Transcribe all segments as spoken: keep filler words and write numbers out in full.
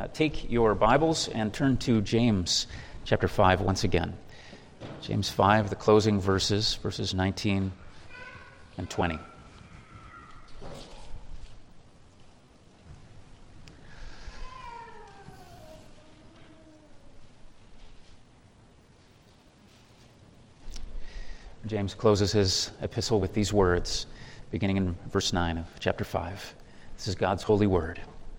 uh, take your Bibles and turn to James chapter five once again. James five, the closing verses, verses nineteen and twenty. James closes his epistle with these words, beginning in verse nine of chapter five. This is God's holy word.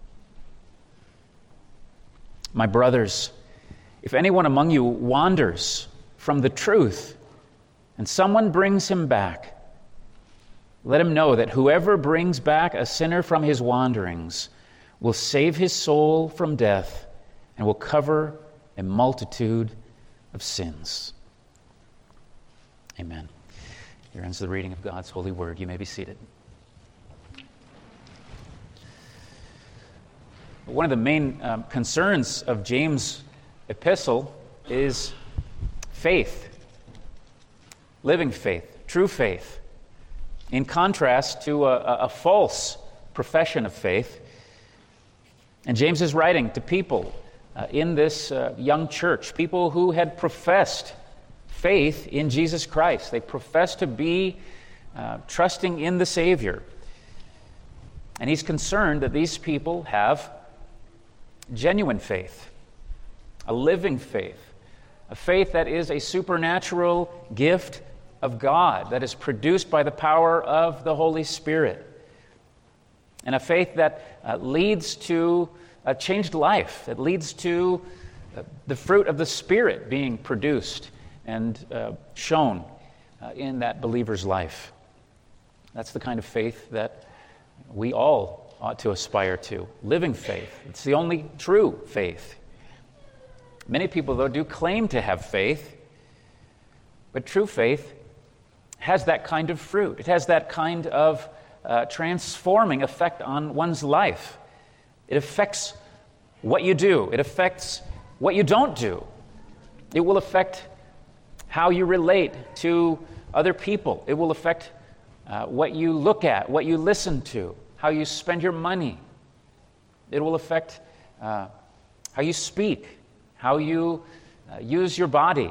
My brothers, if anyone among you wanders from the truth and someone brings him back, let him know that whoever brings back a sinner from his wanderings will save his soul from death and will cover a multitude of sins. Amen. Here ends the reading of God's holy word. You may be seated. One of the main um, concerns of James' epistle is faith, living faith, true faith, in contrast to a, a false profession of faith. And James is writing to people uh, in this uh, young church, people who had professed faith in Jesus Christ. They profess to be uh, trusting in the Savior. And he's concerned that these people have genuine faith, a living faith, a faith that is a supernatural gift of God that is produced by the power of the Holy Spirit, and a faith that uh, leads to a changed life, that leads to uh, the fruit of the Spirit being produced and uh, shown uh, in that believer's life. That's the kind of faith that we all ought to aspire to. Living faith. It's the only true faith. Many people, though, do claim to have faith, but true faith has that kind of fruit. It has that kind of uh, transforming effect on one's life. It affects what you do. It affects what you don't do. It will affect how you relate to other people. It will affect uh, what you look at, what you listen to, how you spend your money. It will affect uh, how you speak, how you uh, use your body.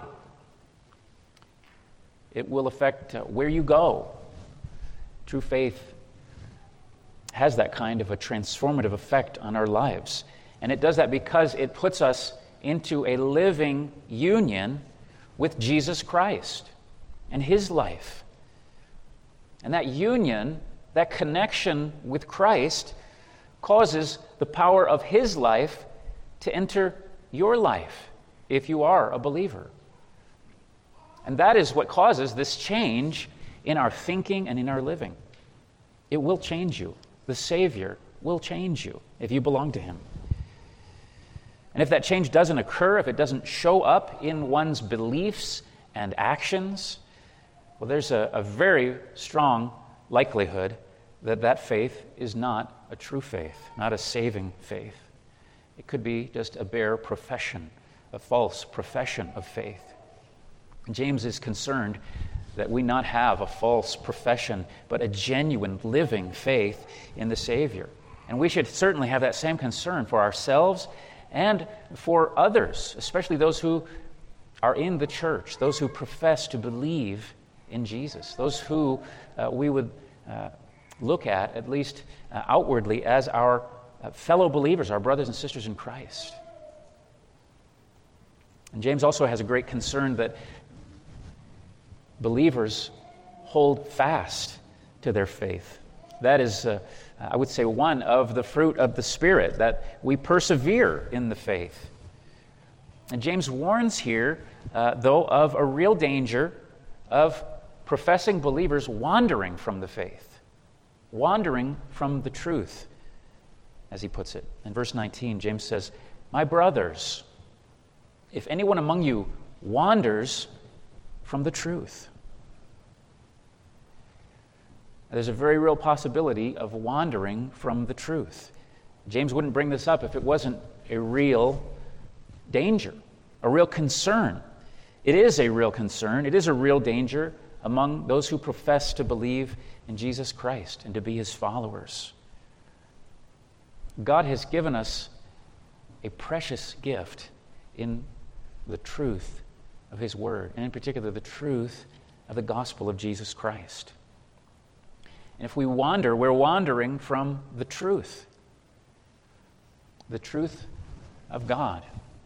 It will affect uh, where you go. True faith has that kind of a transformative effect on our lives. And it does that because it puts us into a living union with Jesus Christ and His life. And that union, that connection with Christ, causes the power of His life to enter your life if you are a believer. And that is what causes this change in our thinking and in our living. It will change you. The Savior will change you if you belong to Him. And if that change doesn't occur, if it doesn't show up in one's beliefs and actions, well, there's a, a very strong likelihood that that faith is not a true faith, not a saving faith. It could be just a bare profession, a false profession of faith. James is concerned that we not have a false profession, but a genuine living faith in the Savior. And we should certainly have that same concern for ourselves and for others, especially those who are in the church, those who profess to believe in Jesus, those who uh, we would uh, look at, at least uh, outwardly, as our uh, fellow believers, our brothers and sisters in Christ. And James also has a great concern that believers hold fast to their faith. That is, uh, I would say, one of the fruit of the Spirit, that we persevere in the faith. And James warns here, uh, though, of a real danger of professing believers wandering from the faith, wandering from the truth, as he puts it. In verse nineteen, James says, "My brothers, if anyone among you wanders from the truth." There's a very real possibility of wandering from the truth. James wouldn't bring this up if it wasn't a real danger, a real concern. It is a real concern. It is a real danger among those who profess to believe in Jesus Christ and to be His followers. God has given us a precious gift in the truth of his word, and in particular the truth of the gospel of Jesus Christ. And if we wander, we're wandering from the truth, the truth of God.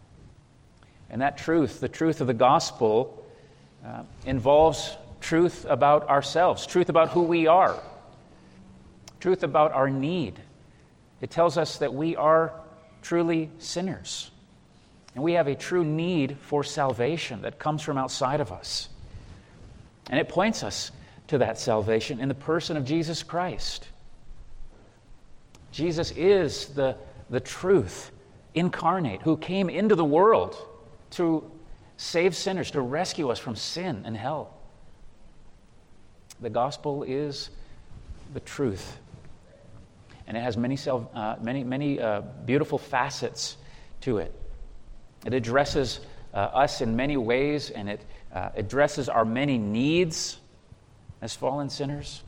And that truth, the truth of the gospel, uh, involves truth about ourselves, truth about who we are, truth about our need. It tells us that we are truly sinners, and we have a true need for salvation that comes from outside of us. And it points us to that salvation in the person of Jesus Christ. Jesus is the, the truth incarnate who came into the world to save sinners, to rescue us from sin and hell. The gospel is the truth, and it has many, self, uh, many, many uh, beautiful facets to it. It addresses uh, us in many ways, and it uh, addresses our many needs as fallen sinners.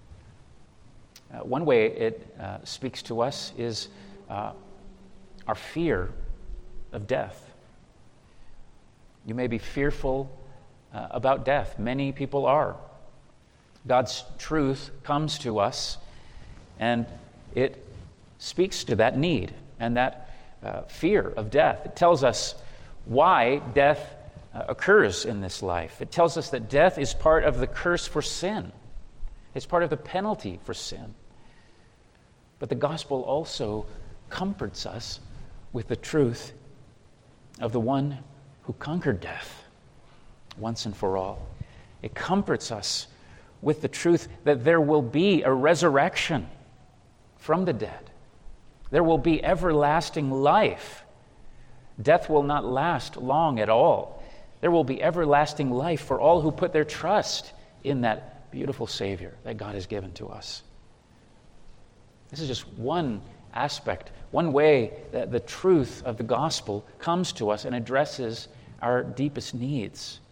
Uh, one way it uh, speaks to us is uh, our fear of death. You may be fearful uh, about death. Many people are. God's truth comes to us, and it speaks to that need and that uh, fear of death. It tells us why death uh, occurs in this life. It tells us that death is part of the curse for sin. It's part of the penalty for sin. But the gospel also comforts us with the truth of the one who conquered death once and for all. It comforts us with the truth that there will be a resurrection from the dead. There will be everlasting life. Death will not last long at all. There will be everlasting life for all who put their trust in that beautiful Savior that God has given to us. This is just one aspect, one way that the truth of the gospel comes to us and addresses our deepest needs.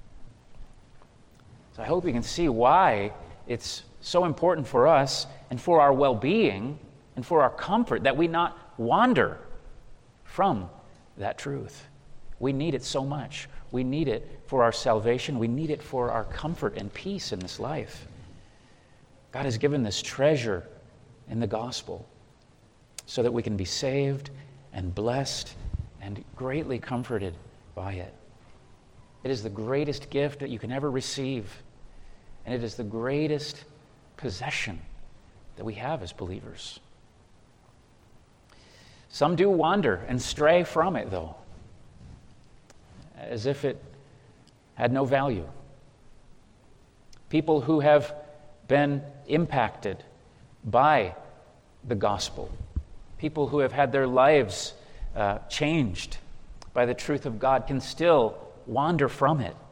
So I hope you can see why it's so important for us and for our well-being and for our comfort that we not wander from that truth. We need it so much. We need it for our salvation. We need it for our comfort and peace in this life. God has given this treasure in the gospel so that we can be saved and blessed and greatly comforted by it. It is the greatest gift that you can ever receive, and it is the greatest possession that we have as believers. Some do wander and stray from it, though, as if it had no value. People who have been impacted by the gospel, people who have had their lives uh, changed by the truth of God, can still wander from it.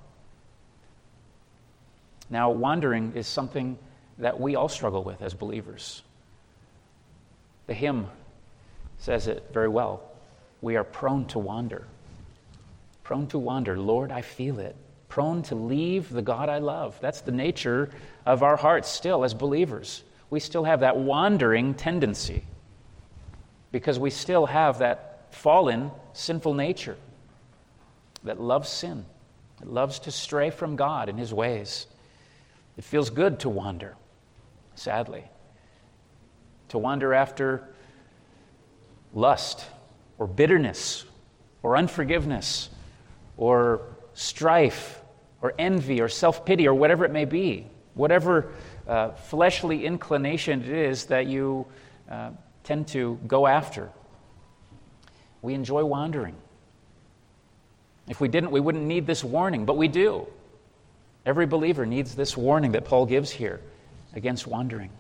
Now, wandering is something that we all struggle with as believers. The hymn says it very well. We are prone to wander. Prone to wander. Lord, I feel it. Prone to leave the God I love. That's the nature of our hearts still as believers. We still have that wandering tendency because we still have that fallen, sinful nature that loves sin, that loves to stray from God and his ways. It feels good to wander, sadly. To wander after lust or bitterness or unforgiveness or strife or envy or self-pity or whatever it may be, whatever uh, fleshly inclination it is that you uh, tend to go after. We enjoy wandering. If we didn't, we wouldn't need this warning, but we do. Every believer needs this warning that Paul gives here against wandering.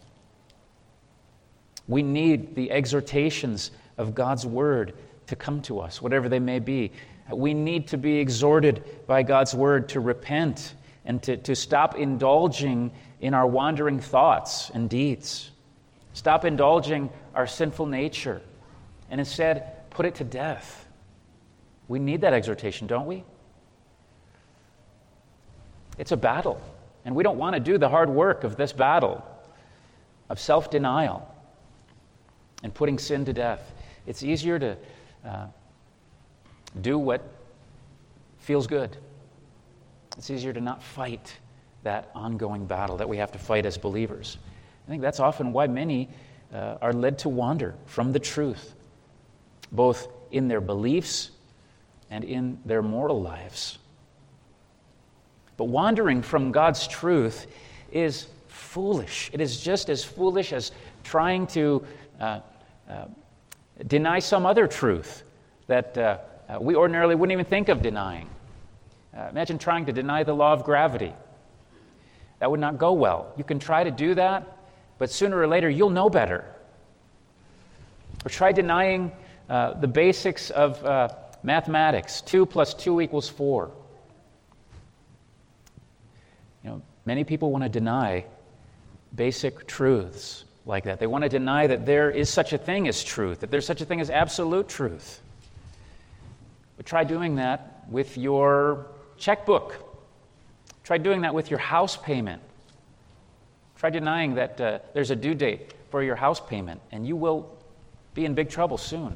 We need the exhortations of God's word to come to us, whatever they may be. We need to be exhorted by God's word to repent and to, to stop indulging in our wandering thoughts and deeds. Stop indulging our sinful nature and instead put it to death. We need that exhortation, don't we? It's a battle, and we don't want to do the hard work of this battle of self-denial and putting sin to death. It's easier to uh, do what feels good. It's easier to not fight that ongoing battle that we have to fight as believers. I think that's often why many uh, are led to wander from the truth, both in their beliefs and in their moral lives. But wandering from God's truth is foolish. It is just as foolish as trying to uh, uh, deny some other truth that uh, uh, we ordinarily wouldn't even think of denying. Uh, imagine trying to deny the law of gravity. That would not go well. You can try to do that, but sooner or later you'll know better. Or try denying uh, the basics of uh, mathematics. Two plus two equals four. You know, many people want to deny basic truths like that. They want to deny that there is such a thing as truth, that there's such a thing as absolute truth. But try doing that with your checkbook. Try doing that with your house payment. Try denying that uh, there's a due date for your house payment, and you will be in big trouble soon.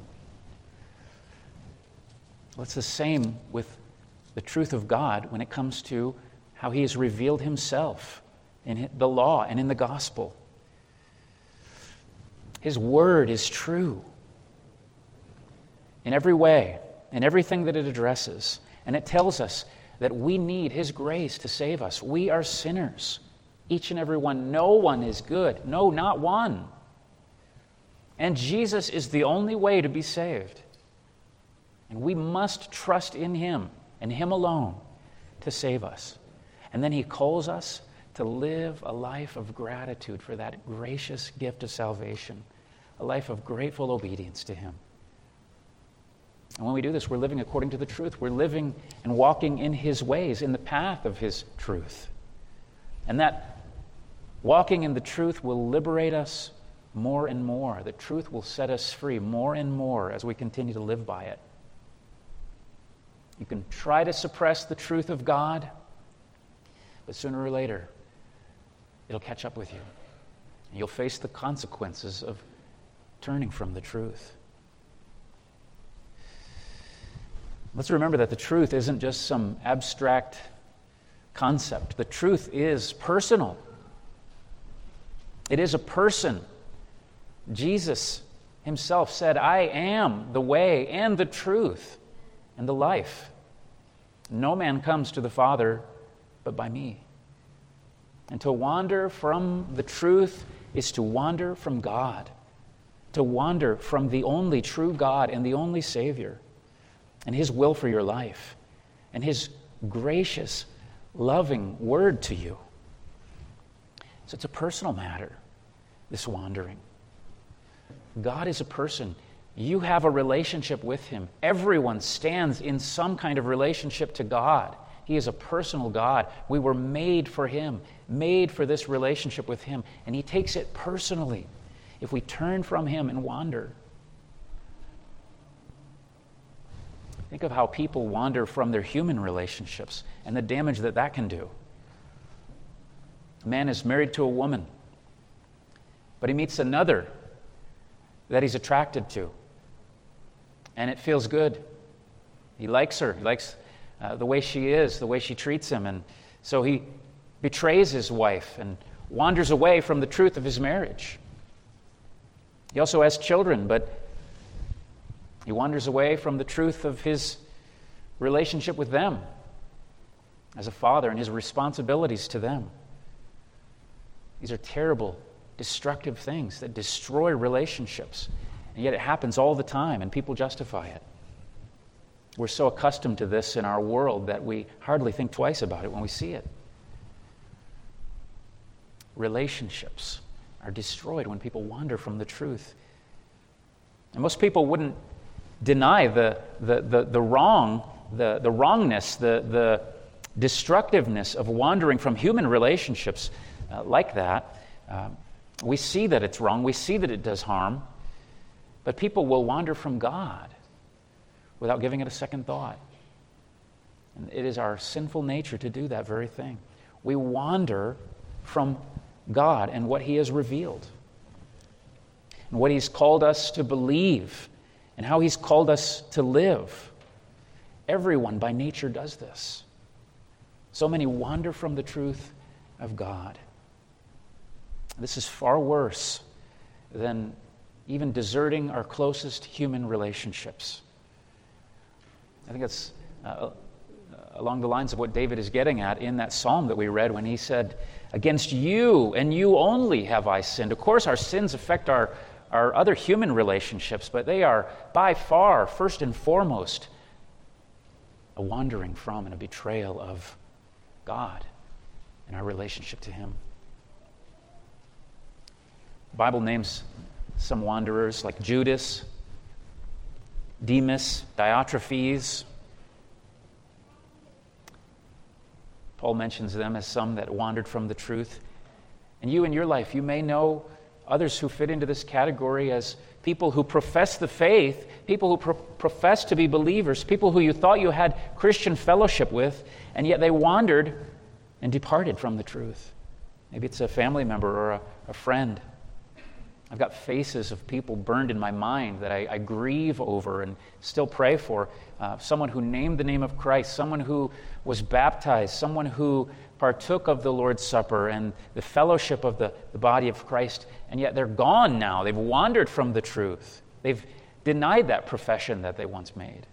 Well, it's the same with the truth of God when it comes to how He has revealed Himself in the law and in the gospel. His word is true in every way, in everything that it addresses. And it tells us that we need His grace to save us. We are sinners, each and every one. No one is good. No, not one. And Jesus is the only way to be saved. And we must trust in Him and Him alone to save us. And then He calls us to live a life of gratitude for that gracious gift of salvation, a life of grateful obedience to Him. And when we do this, we're living according to the truth. We're living and walking in His ways, in the path of His truth. And that walking in the truth will liberate us more and more. The truth will set us free more and more as we continue to live by it. You can try to suppress the truth of God, but sooner or later, it'll catch up with you. And you'll face the consequences of turning from the truth. Let's remember that the truth isn't just some abstract concept. The truth is personal. It is a person. Jesus Himself said, "I am the way and the truth and the life. No man comes to the Father but by me." And to wander from the truth is to wander from God, to wander from the only true God and the only Savior, and His will for your life, and His gracious, loving word to you. So it's a personal matter, this wandering. God is a person. You have a relationship with Him. Everyone stands in some kind of relationship to God. He is a personal God. We were made for Him, made for this relationship with Him, and He takes it personally if we turn from Him and wander. Think of how people wander from their human relationships and the damage that that can do. A man is married to a woman, but he meets another that he's attracted to, and it feels good. He likes her. He likes uh, the way she is, the way she treats him, and so he betrays his wife and wanders away from the truth of his marriage. He also has children, but he wanders away from the truth of his relationship with them as a father and his responsibilities to them. These are terrible, destructive things that destroy relationships. And yet it happens all the time, and people justify it. We're so accustomed to this in our world that we hardly think twice about it when we see it. Relationships are destroyed when people wander from the truth. And most people wouldn't deny the, the, the, the wrong, the, the wrongness, the, the destructiveness of wandering from human relationships uh, like that. Um, we see that it's wrong. We see that it does harm. But people will wander from God without giving it a second thought. And it is our sinful nature to do that very thing. We wander from God and what He has revealed, and what He's called us to believe, and how He's called us to live. Everyone by nature does this. So many wander from the truth of God. This is far worse than even deserting our closest human relationships. I think it's uh, along the lines of what David is getting at in that psalm that we read when he said, "Against you and you only have I sinned." Of course, our sins affect our, our other human relationships, but they are by far, first and foremost, a wandering from and a betrayal of God and our relationship to Him. The Bible names some wanderers like Judas, Demas, Diotrephes. Paul mentions them as some that wandered from the truth. And you in your life, you may know others who fit into this category as people who profess the faith, people who pro- profess to be believers, people who you thought you had Christian fellowship with, and yet they wandered and departed from the truth. Maybe it's a family member or a, a friend. I've got faces of people burned in my mind that I, I grieve over and still pray for. Uh, someone who named the name of Christ, someone who was baptized, someone who partook of the Lord's Supper and the fellowship of the, the body of Christ, and yet they're gone now. They've wandered from the truth. They've denied that profession that they once made.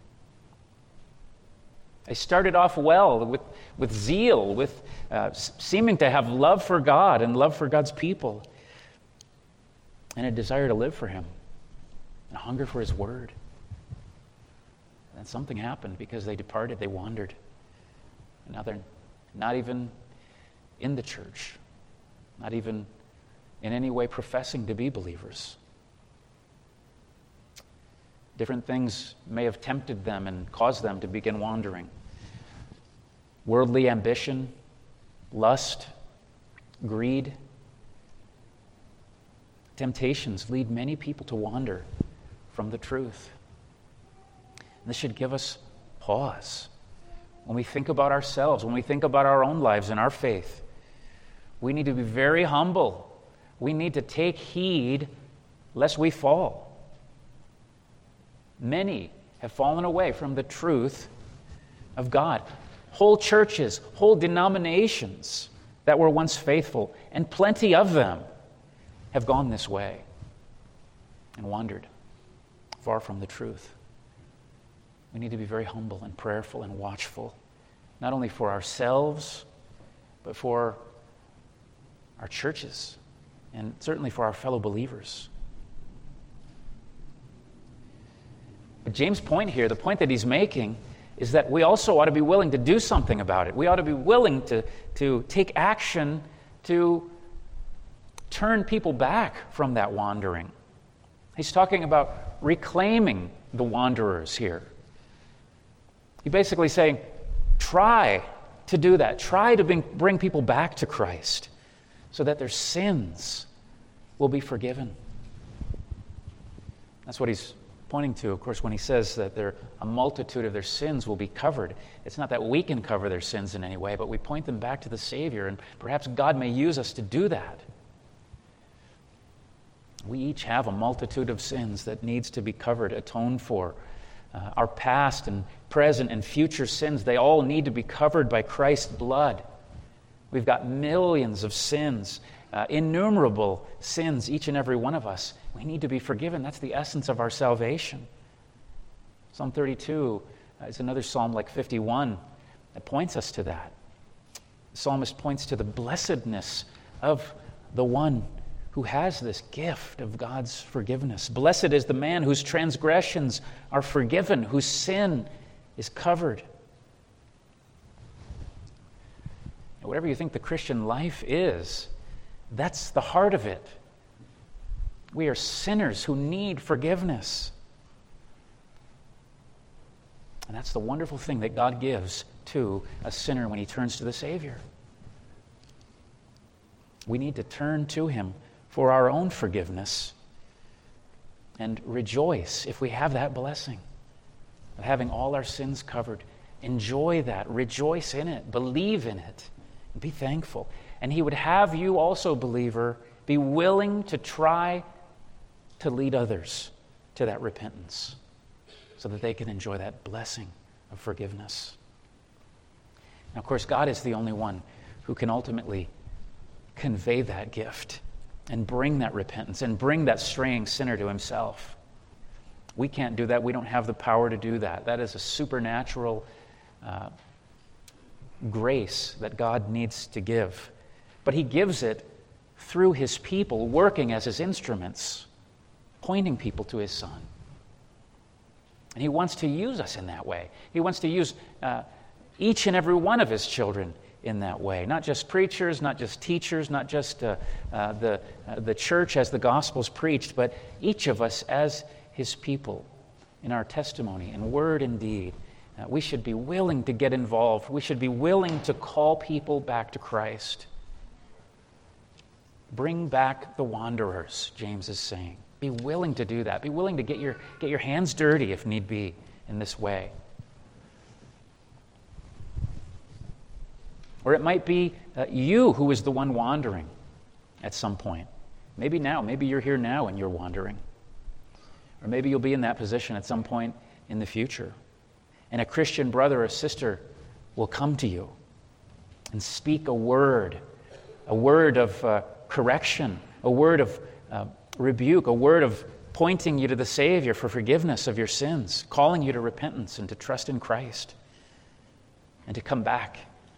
They started off well with, with zeal, with uh, seeming to have love for God and love for God's people, and a desire to live for Him, and a hunger for His Word. And something happened because they departed, they wandered. And now they're not even in the church, not even in any way professing to be believers. Different things may have tempted them and caused them to begin wandering. Worldly ambition, lust, greed. Temptations lead many people to wander from the truth. And this should give us pause. When we think about ourselves, when we think about our own lives and our faith, we need to be very humble. We need to take heed lest we fall. Many have fallen away from the truth of God. Whole churches, whole denominations that were once faithful, and plenty of them have gone this way and wandered far from the truth. We need to be very humble and prayerful and watchful, not only for ourselves, but for our churches and certainly for our fellow believers. But James' point here, the point that he's making, is that we also ought to be willing to do something about it. We ought to be willing to, to take action to turn people back from that wandering. He's talking about reclaiming the wanderers here. He's basically saying, try to do that. Try to bring, bring people back to Christ so that their sins will be forgiven. That's what he's pointing to, of course, when he says that there, a multitude of their sins will be covered. It's not that we can cover their sins in any way, but we point them back to the Savior, and perhaps God may use us to do that. We each have a multitude of sins that needs to be covered, atoned for. Uh, our past and present and future sins, they all need to be covered by Christ's blood. We've got millions of sins, uh, innumerable sins, each and every one of us. We need to be forgiven. That's the essence of our salvation. Psalm thirty-two uh, is another psalm like fifty-one that points us to that. The psalmist points to the blessedness of the one who has this gift of God's forgiveness. Blessed is the man whose transgressions are forgiven, whose sin is covered. And whatever you think the Christian life is, that's the heart of it. We are sinners who need forgiveness. And that's the wonderful thing that God gives to a sinner when he turns to the Savior. We need to turn to Him for our own forgiveness and rejoice if we have that blessing of having all our sins covered. Enjoy that. Rejoice in it. Believe in it. And be thankful. And He would have you also, believer, be willing to try to lead others to that repentance so that they can enjoy that blessing of forgiveness. Now, of course, God is the only one who can ultimately convey that gift and bring that repentance and bring that straying sinner to himself. We can't do that. We don't have the power to do that. That is a supernatural uh, grace that God needs to give. But he gives it through his people, working as his instruments, pointing people to his Son. And he wants to use us in that way. He wants to use uh, each and every one of his children in that way. Not just preachers, not just teachers, not just uh, uh, the, uh, the church as the gospel's preached, but each of us as his people in our testimony, in word and deed. Uh, we should be willing to get involved. We should be willing to call people back to Christ. Bring back the wanderers, James is saying. Be willing to do that. Be willing to get your, get your hands dirty if need be in this way. Or it might be uh, you who is the one wandering at some point. Maybe now, maybe you're here now and you're wandering. Or maybe you'll be in that position at some point in the future. And a Christian brother or sister will come to you and speak a word, a word of uh, correction, a word of uh, rebuke, a word of pointing you to the Savior for forgiveness of your sins, calling you to repentance and to trust in Christ and to come back.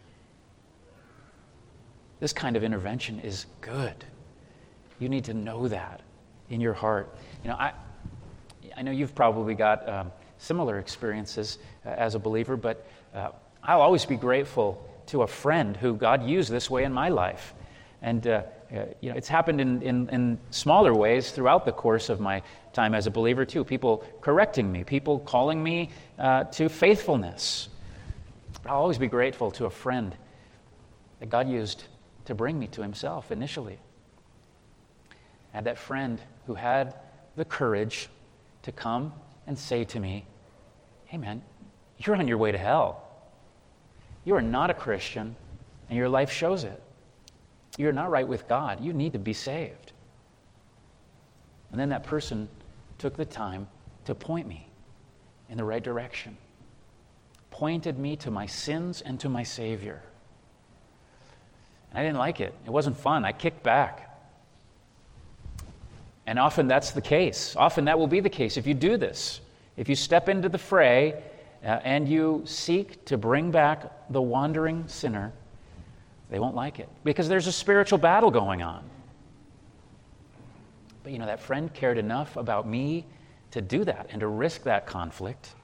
This kind of intervention is good. You need to know that in your heart. You know, I, I know you've probably got um, similar experiences uh, as a believer, but uh, I'll always be grateful to a friend who God used this way in my life. And uh, uh, you know, it's happened in, in, in smaller ways throughout the course of my time as a believer too. People correcting me, people calling me uh, to faithfulness. I'll always be grateful to a friend that God used to bring me to himself initially. I had that friend who had the courage to come and say to me, "Hey man, you're on your way to hell. You are not a Christian, and your life shows it. You're not right with God. You need to be saved." And then that person took the time to point me in the right direction, pointed me to my sins and to my Savior. And I didn't like it. It wasn't fun. I kicked back. And often that's the case. Often that will be the case if you do this. If you step into the fray uh, and you seek to bring back the wandering sinner, they won't like it because there's a spiritual battle going on. But you know, that friend cared enough about me to do that and to risk that conflict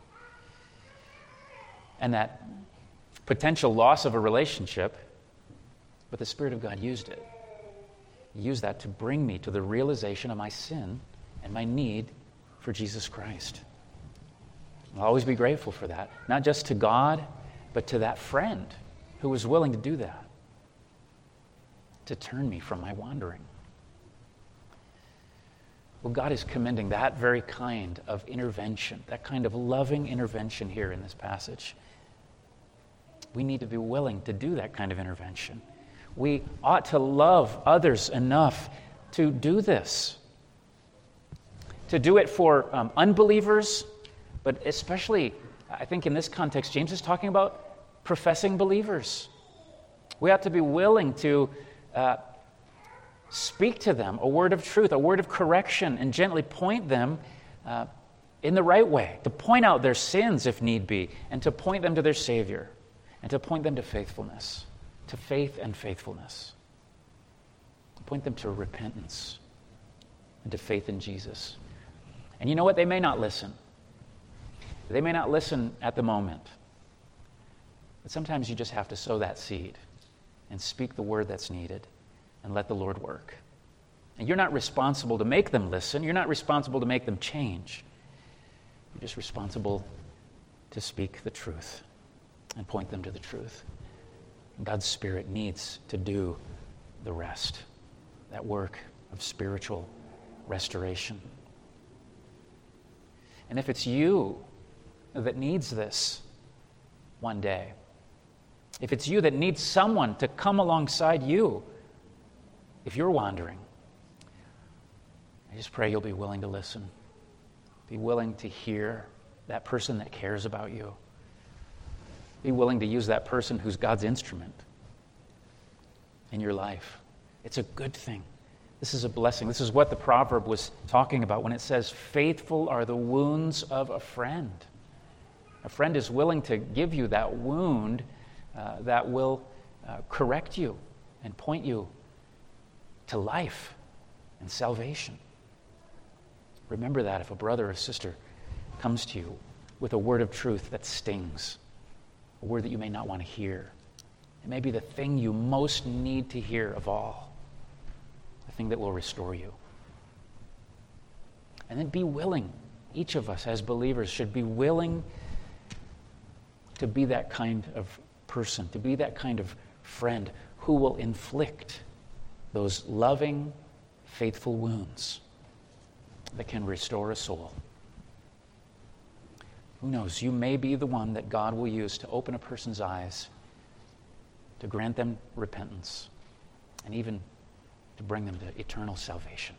and that potential loss of a relationship, but the Spirit of God used it. He used that to bring me to the realization of my sin and my need for Jesus Christ. I'll always be grateful for that, not just to God, but to that friend who was willing to do that, to turn me from my wandering. Well, God is commending that very kind of intervention, that kind of loving intervention here in this passage. We need to be willing to do that kind of intervention. We ought to love others enough to do this, to do it for um, unbelievers, but especially, I think in this context, James is talking about professing believers. We ought to be willing to uh, speak to them a word of truth, a word of correction, and gently point them uh, in the right way, to point out their sins if need be, and to point them to their Savior, and to point them to faithfulness, to faith and faithfulness. Point them to repentance and to faith in Jesus. And you know what? They may not listen. They may not listen at the moment. But sometimes you just have to sow that seed and speak the word that's needed and let the Lord work. And you're not responsible to make them listen. You're not responsible to make them change. You're just responsible to speak the truth and point them to the truth. And God's Spirit needs to do the rest, that work of spiritual restoration. And if it's you that needs this one day, if it's you that needs someone to come alongside you, if you're wandering, I just pray you'll be willing to listen, be willing to hear that person that cares about you, Be willing to use that person who's God's instrument in your life. It's a good thing. This is a blessing. This is what the proverb was talking about when it says, faithful are the wounds of a friend. A friend is willing to give you that wound uh, that will uh, correct you and point you to life and salvation. Remember that if a brother or sister comes to you with a word of truth that stings, a word that you may not want to hear. It may be the thing you most need to hear of all, the thing that will restore you. And then be willing. Each of us as believers should be willing to be that kind of person, to be that kind of friend who will inflict those loving, faithful wounds that can restore a soul. Who knows? You may be the one that God will use to open a person's eyes, to grant them repentance, and even to bring them to eternal salvation.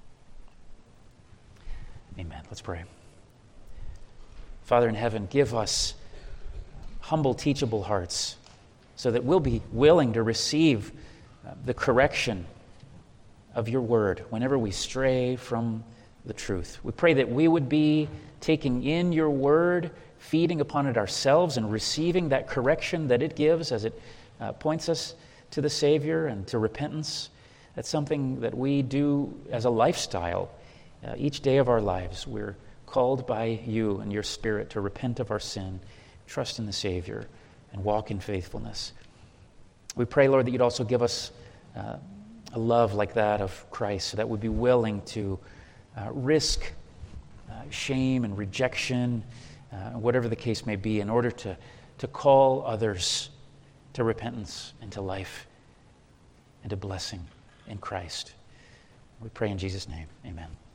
Amen. Let's pray. Father in heaven, give us humble, teachable hearts so that we'll be willing to receive the correction of your word whenever we stray from the truth. We pray that we would be taking in your word, feeding upon it ourselves, and receiving that correction that it gives as it uh, points us to the Savior and to repentance. That's something that we do as a lifestyle uh, each day of our lives. We're called by you and your Spirit to repent of our sin, trust in the Savior, and walk in faithfulness. We pray, Lord, that you'd also give us uh, a love like that of Christ, so that we'd be willing to uh, risk uh, shame and rejection, uh, whatever the case may be, in order to, to call others to repentance and to life and to blessing in Christ. We pray in Jesus' name. Amen.